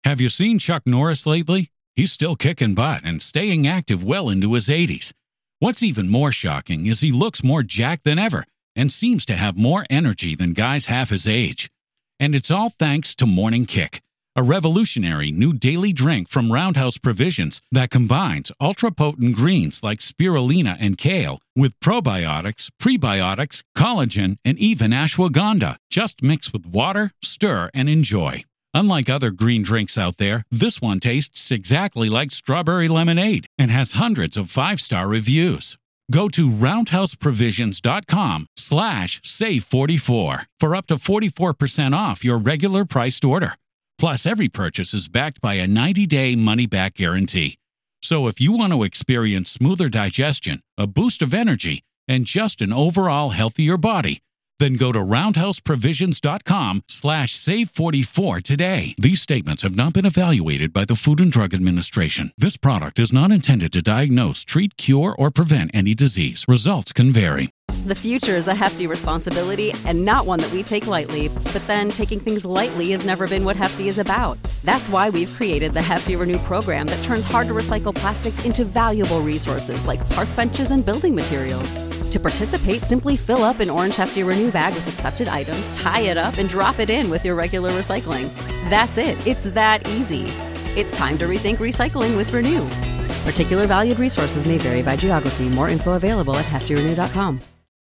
Have you seen Chuck Norris lately? He's still kicking butt and staying active well into his 80s. What's even more shocking is he looks more jacked than ever and seems to have more energy than guys half his age. And it's all thanks to Morning Kick, a revolutionary new daily drink from Roundhouse Provisions that combines ultra-potent greens like spirulina and kale with probiotics, prebiotics, collagen, and even ashwagandha. Just mix with water, stir, and enjoy. Unlike other green drinks out there, this one tastes exactly like strawberry lemonade and has hundreds of 5-star reviews. Go to roundhouseprovisions.com/save44 for up to 44% off your regular priced order. Plus, every purchase is backed by a 90-day money-back guarantee. So if you want to experience smoother digestion, a boost of energy, and just an overall healthier body, then go to roundhouseprovisions.com/save44 today. These statements have not been evaluated by the Food and Drug Administration. This product is not intended to diagnose, treat, cure, or prevent any disease. Results can vary. The future is a hefty responsibility and not one that we take lightly. But then taking things lightly has never been what Hefty is about. That's why we've created the Hefty Renew program that turns hard-to-recycle plastics into valuable resources like park benches and building materials. To participate, simply fill up an orange Hefty Renew bag with accepted items, tie it up, and drop it in with your regular recycling. That's it. It's that easy. It's time to rethink recycling with Renew. Particular valued resources may vary by geography. More info available at heftyrenew.com.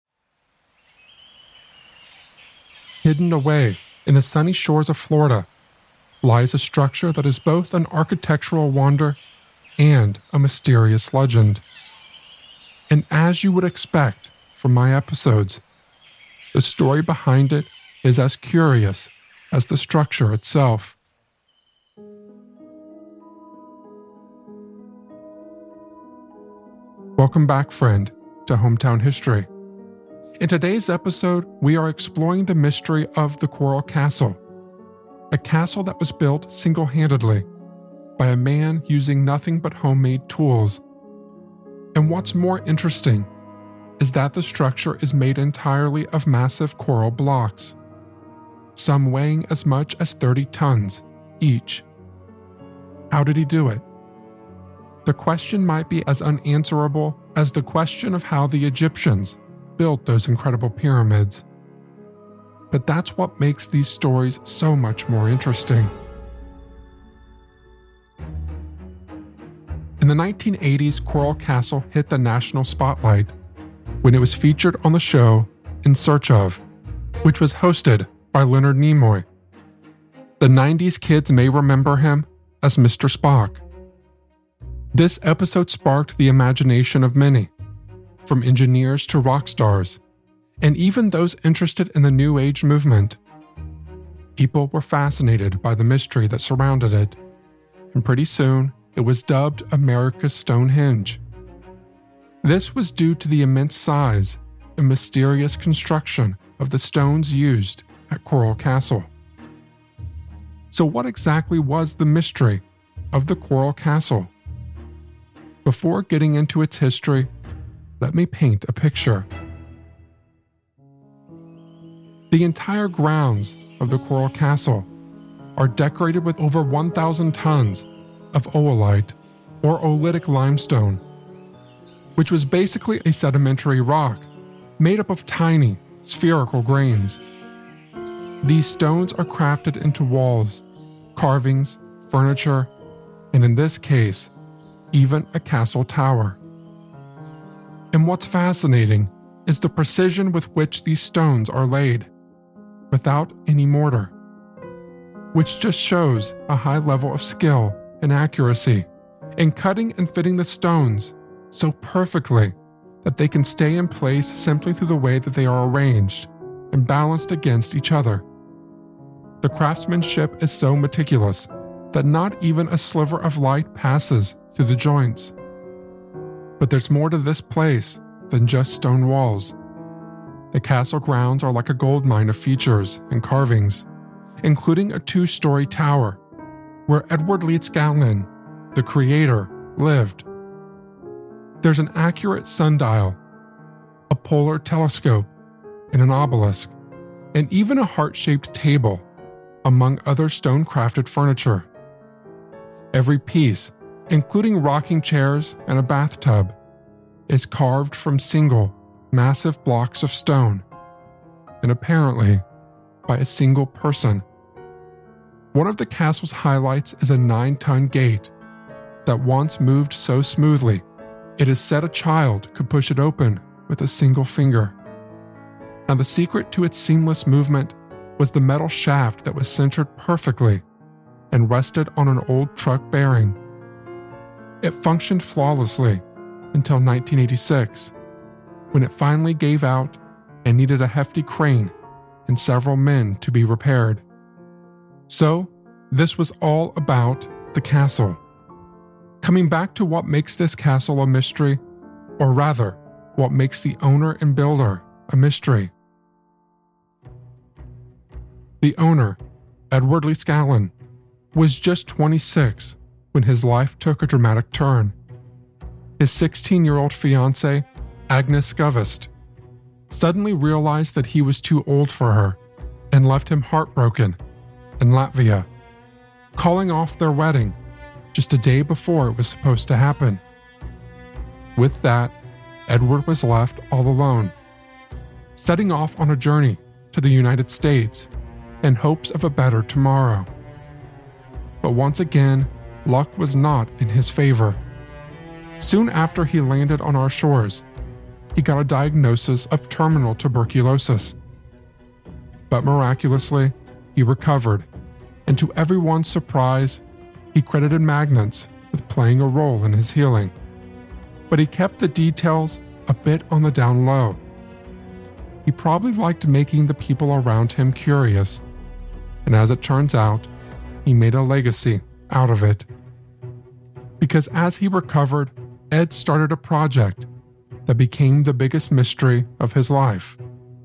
Hidden away in the sunny shores of Florida lies a structure that is both an architectural wonder and a mysterious legend. And as you would expect from my episodes, the story behind it is as curious as the structure itself. Welcome back, friend, to Hometown History. In today's episode, we are exploring the mystery of the Coral Castle, a castle that was built single-handedly by a man using nothing but homemade tools. And what's more interesting is that the structure is made entirely of massive coral blocks, some weighing as much as 30 tons each. How did he do it? The question might be as unanswerable as the question of how the Egyptians built those incredible pyramids. But that's what makes these stories so much more interesting. In the 1980s, Coral Castle hit the national spotlight when it was featured on the show In Search of, which was hosted by Leonard Nimoy. The 90s kids may remember him as Mr. Spock. This episode sparked the imagination of many, from engineers to rock stars, and even those interested in the New Age movement. People were fascinated by the mystery that surrounded it, and pretty soon it was dubbed America's Stonehenge. This was due to the immense size and mysterious construction of the stones used at Coral Castle. So what exactly was the mystery of the Coral Castle? Before getting into its history, let me paint a picture. The entire grounds of the Coral Castle are decorated with over 1,000 tons of oolite, or oolitic limestone, which was basically a sedimentary rock made up of tiny, spherical grains. These stones are crafted into walls, carvings, furniture, and in this case, even a castle tower. And what's fascinating is the precision with which these stones are laid, without any mortar, which just shows a high level of skill and accuracy in cutting and fitting the stones so perfectly that they can stay in place simply through the way that they are arranged and balanced against each other. The craftsmanship is so meticulous that not even a sliver of light passes through the joints. But there's more to this place than just stone walls. The castle grounds are like a goldmine of features and carvings, including a 2-story tower where Edward Lee Scanlon, the creator, lived. There's an accurate sundial, a polar telescope, and an obelisk, and even a heart-shaped table, among other stone-crafted furniture. Every piece, including rocking chairs and a bathtub, is carved from single, massive blocks of stone, and apparently by a single person. One of the castle's highlights is a 9-ton gate that once moved so smoothly, it is said a child could push it open with a single finger. Now, the secret to its seamless movement was the metal shaft that was centered perfectly and rested on an old truck bearing. It functioned flawlessly until 1986, when it finally gave out and needed a hefty crane and several men to be repaired. So, this was all about the castle. Coming back to what makes this castle a mystery, or rather, what makes the owner and builder a mystery. The owner, Edward Lee Scallon, was just 26 when his life took a dramatic turn. His 16-year-old fiancée, Agnes Scovest, suddenly realized that he was too old for her and left him heartbroken in Latvia, calling off their wedding just a day before it was supposed to happen. With that, Edward was left all alone, setting off on a journey to the United States in hopes of a better tomorrow. But once again, luck was not in his favor. Soon after he landed on our shores, he got a diagnosis of terminal tuberculosis. But miraculously, he recovered, and to everyone's surprise, he credited magnets with playing a role in his healing. But he kept the details a bit on the down low. He probably liked making the people around him curious, and as it turns out, he made a legacy out of it. Because as he recovered, Ed started a project that became the biggest mystery of his life.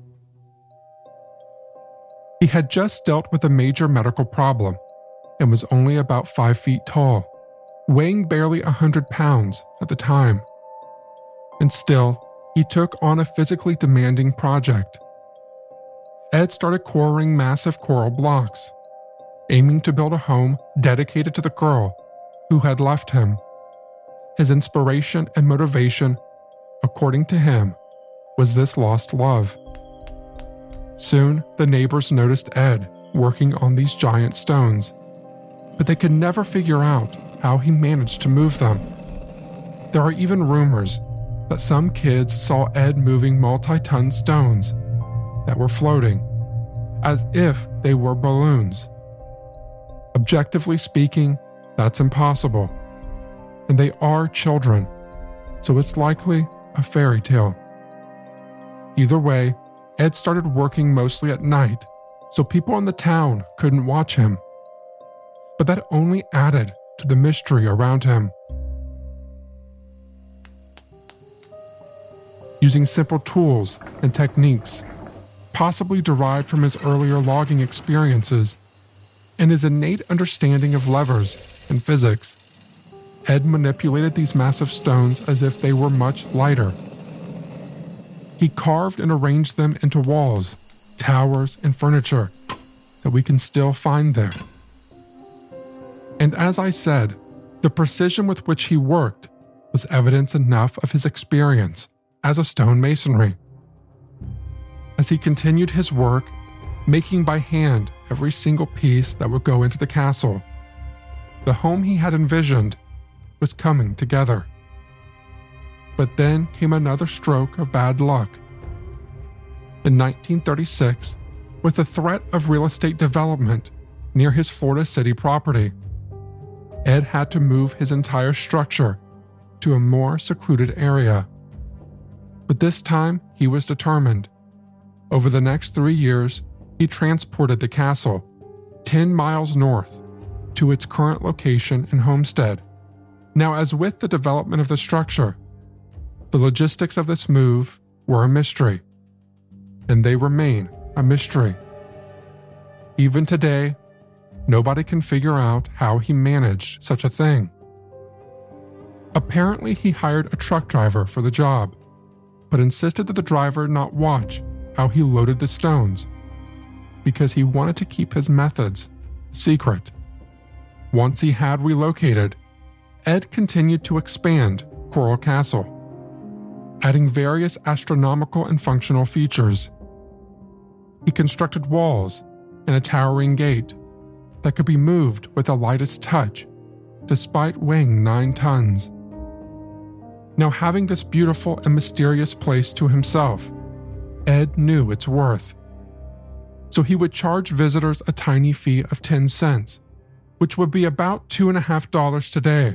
He had just dealt with a major medical problem and was only about 5 feet tall, weighing barely 100 pounds at the time. And still, he took on a physically demanding project. Ed started quarrying massive coral blocks, aiming to build a home dedicated to the girl who had left him. His inspiration and motivation, according to him, was this lost love. Soon, the neighbors noticed Ed working on these giant stones, but they could never figure out how he managed to move them. There are even rumors that some kids saw Ed moving multi-ton stones that were floating, as if they were balloons. Objectively speaking, that's impossible, and they are children, so it's likely a fairy tale. Either way, Ed started working mostly at night, so people in the town couldn't watch him. But that only added to the mystery around him. Using simple tools and techniques, possibly derived from his earlier logging experiences and his innate understanding of levers and physics, Ed manipulated these massive stones as if they were much lighter. He carved and arranged them into walls, towers, and furniture that we can still find there. And as I said, the precision with which he worked was evidence enough of his experience as a stonemasonry. As he continued his work, making by hand every single piece that would go into the castle, the home he had envisioned was coming together. But then came another stroke of bad luck. In 1936, with the threat of real estate development near his Florida City property, Ed had to move his entire structure to a more secluded area. But this time, he was determined. Over the next 3 years, he transported the castle 10 miles north to its current location in Homestead. Now, as with the development of the structure, the logistics of this move were a mystery, and they remain a mystery. Even today, nobody can figure out how he managed such a thing. Apparently, he hired a truck driver for the job, but insisted that the driver not watch how he loaded the stones, because he wanted to keep his methods secret. Once he had relocated, Ed continued to expand Coral Castle, adding various astronomical and functional features. He constructed walls and a towering gate that could be moved with the lightest touch, despite weighing 9 tons. Now, having this beautiful and mysterious place to himself, Ed knew its worth. So he would charge visitors a tiny fee of 10 cents, which would be about $2.50 today.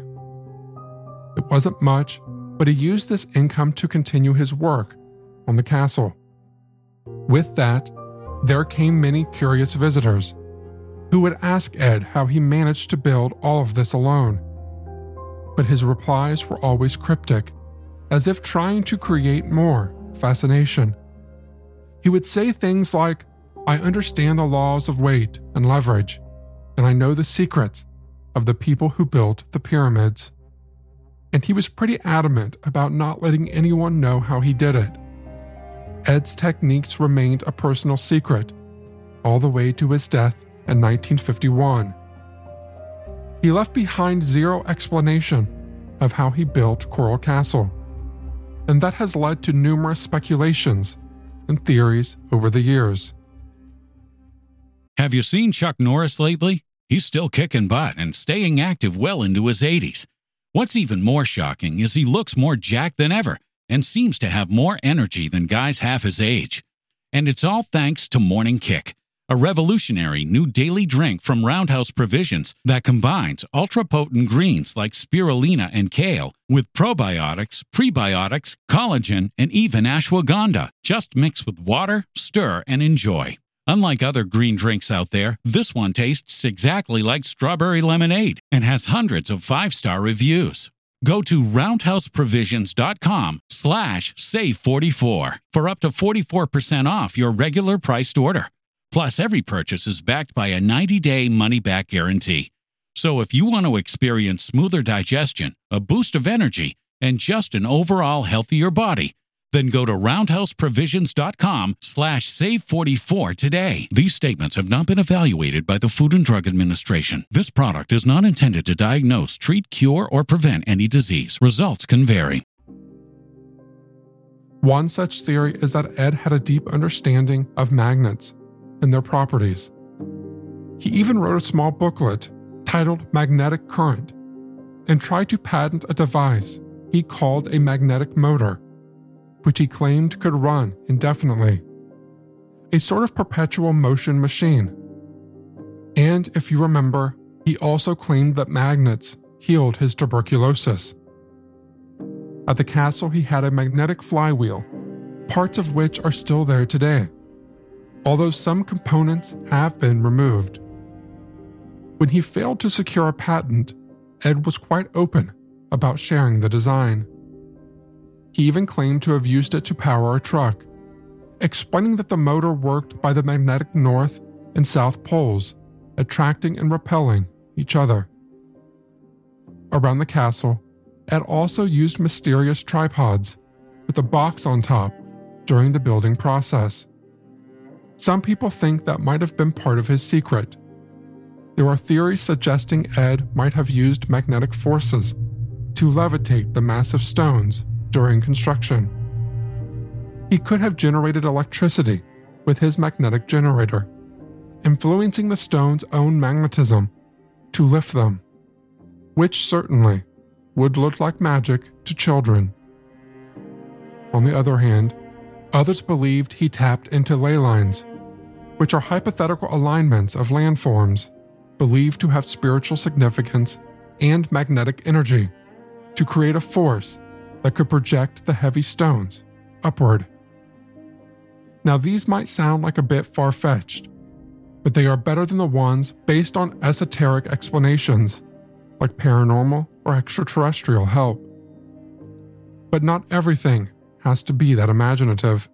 It wasn't much, but he used this income to continue his work on the castle. With that, there came many curious visitors who would ask Ed how he managed to build all of this alone. But his replies were always cryptic, as if trying to create more fascination. He would say things like, "I understand the laws of weight and leverage, and I know the secrets of the people who built the pyramids." And he was pretty adamant about not letting anyone know how he did it. Ed's techniques remained a personal secret, all the way to his death in 1951. He left behind zero explanation of how he built Coral Castle, and that has led to numerous speculations and theories over the years. Have you seen Chuck Norris lately? He's still kicking butt and staying active well into his 80s. What's even more shocking is he looks more jacked than ever and seems to have more energy than guys half his age. And it's all thanks to Morning Kick, a revolutionary new daily drink from Roundhouse Provisions that combines ultra-potent greens like spirulina and kale with probiotics, prebiotics, collagen, and even ashwagandha. Just mix with water, stir, and enjoy. Unlike other green drinks out there, this one tastes exactly like strawberry lemonade and has hundreds of 5-star reviews. Go to roundhouseprovisions.com/save44 for up to 44% off your regular priced order. Plus, every purchase is backed by a 90-day money-back guarantee. So if you want to experience smoother digestion, a boost of energy, and just an overall healthier body, then go to roundhouseprovisions.com/save44 today. These statements have not been evaluated by the Food and Drug Administration. This product is not intended to diagnose, treat, cure, or prevent any disease. Results can vary. One such theory is that Ed had a deep understanding of magnets and their properties. He even wrote a small booklet titled Magnetic Current and tried to patent a device he called a magnetic motor, which he claimed could run indefinitely, a sort of perpetual motion machine. And if you remember, he also claimed that magnets healed his tuberculosis. At the castle, he had a magnetic flywheel, parts of which are still there today, although some components have been removed. When he failed to secure a patent, Ed was quite open about sharing the design. He even claimed to have used it to power a truck, explaining that the motor worked by the magnetic north and south poles, attracting and repelling each other. Around the castle, Ed also used mysterious tripods with a box on top during the building process. Some people think that might have been part of his secret. There are theories suggesting Ed might have used magnetic forces to levitate the massive stones during construction. He could have generated electricity with his magnetic generator, influencing the stone's own magnetism to lift them, which certainly would look like magic to children. On the other hand, others believed he tapped into ley lines, which are hypothetical alignments of landforms believed to have spiritual significance and magnetic energy to create a force that could project the heavy stones upward. Now, these might sound like a bit far-fetched, but they are better than the ones based on esoteric explanations, like paranormal or extraterrestrial help. But not everything has to be that imaginative.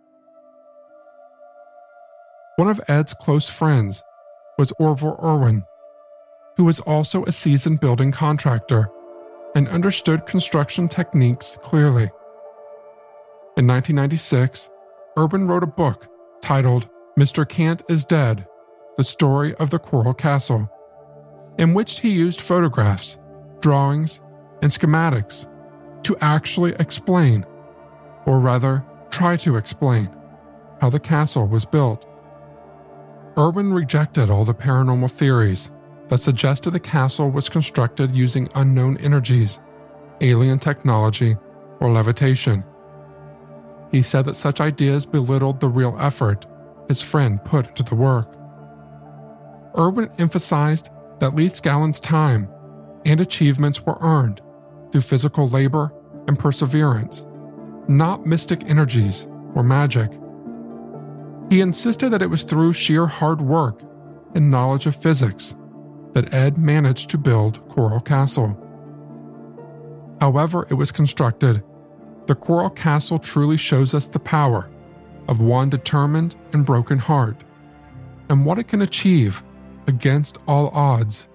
One of Ed's close friends was Orville Irwin, who was also a seasoned building contractor and understood construction techniques clearly. In 1996, Irwin wrote a book titled Mr. Cant is Dead, The Story of the Coral Castle, in which he used photographs, drawings, and schematics to actually explain, or rather, try to explain, how the castle was built. Irwin rejected all the paranormal theories that suggested the castle was constructed using unknown energies, alien technology, or levitation. He said that such ideas belittled the real effort his friend put into the work. Irwin emphasized that Leith Scallan's time and achievements were earned through physical labor and perseverance, not mystic energies or magic. He insisted that it was through sheer hard work and knowledge of physics that Ed managed to build Coral Castle. However it was constructed, the Coral Castle truly shows us the power of one determined and broken heart, and what it can achieve against all odds.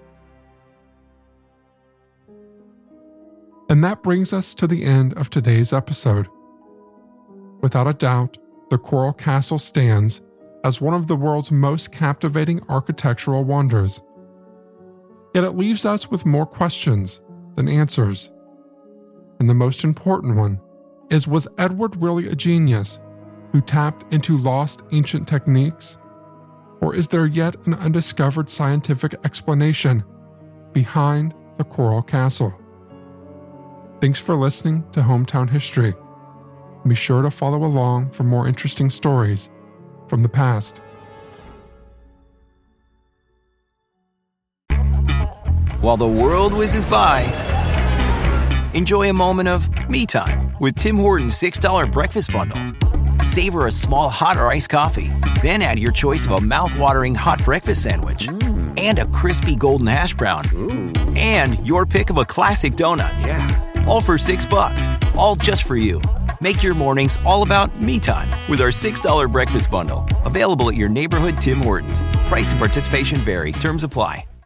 And that brings us to the end of today's episode. Without a doubt, the Coral Castle stands as one of the world's most captivating architectural wonders. Yet it leaves us with more questions than answers. And the most important one is, was Edward really a genius who tapped into lost ancient techniques? Or is there yet an undiscovered scientific explanation behind the Coral Castle? Thanks for listening to Hometown History. Be sure to follow along for more interesting stories from the past. While the world whizzes by, enjoy a moment of me time with Tim Hortons $6 breakfast bundle. Savor a small hot or iced coffee, then add your choice of a mouth-watering hot breakfast sandwich and a crispy golden hash brown. Ooh. And your pick of a classic donut. Yeah. All for $6, all just for you. Make your mornings all about me time with our $6 breakfast bundle. Available at your neighborhood Tim Hortons. Price and participation vary. Terms apply.